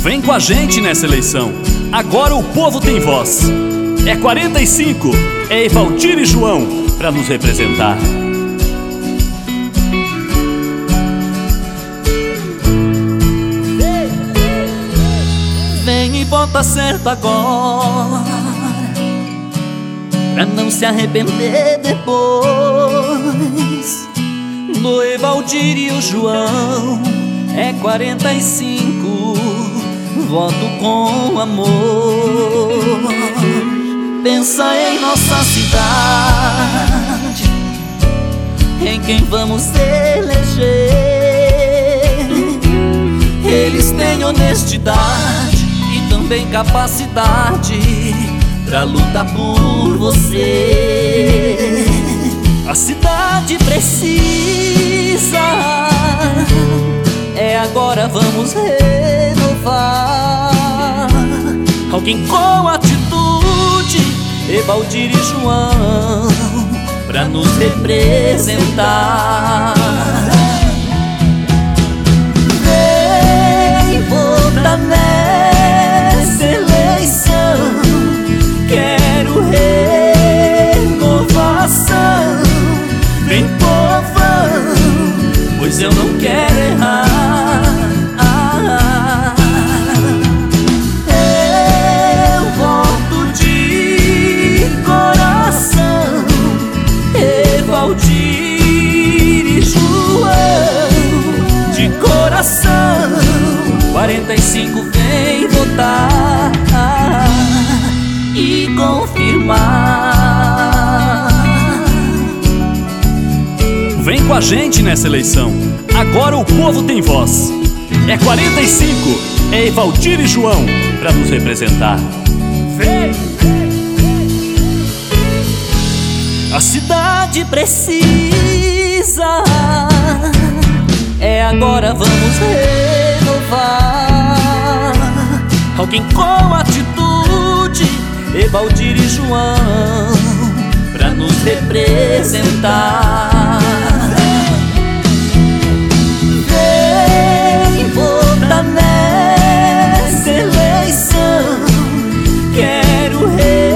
Vem com a gente nessa eleição. Agora o povo tem voz. É 45, é Evaldir e João pra nos representar. Vem e vota certo agora, pra não se arrepender depois. Do Evaldir e o João é 45, voto com amor. Pensa em nossa cidade, em quem vamos eleger. Eles têm honestidade e também capacidade pra lutar por você. A cidade precisa, é agora, vamos renovar. Alguém com atitude, Evaldir e João, pra nos representar. Vem votar nessa eleição, quero renovação. Vem povão, pois eu não quero errar. Eu voto de coração, Evaldir e João, de coração. 45 vem votar e confirmar. Vem com a gente nessa eleição. Agora o povo tem voz. É 45, é Evaldir e João pra nos representar. Vem! A cidade precisa, é agora, vamos renovar. Alguém com atitude, Evaldir e João, pra nos representar. Vem votar nessa eleição, quero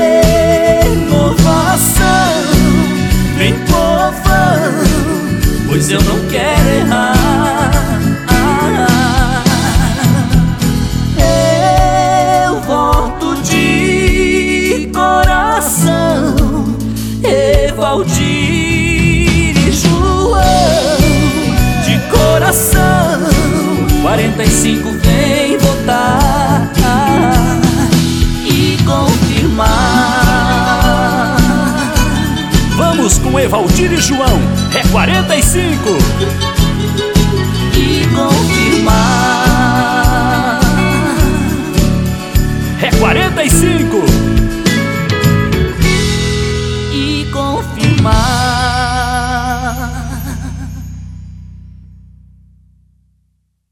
renovação. Vem povão, pois eu não quero errar. Eu voto de coração, Evaldir e João, de coração. 45 vem votar e confirmar. Vamos com Evaldir e João, é 45.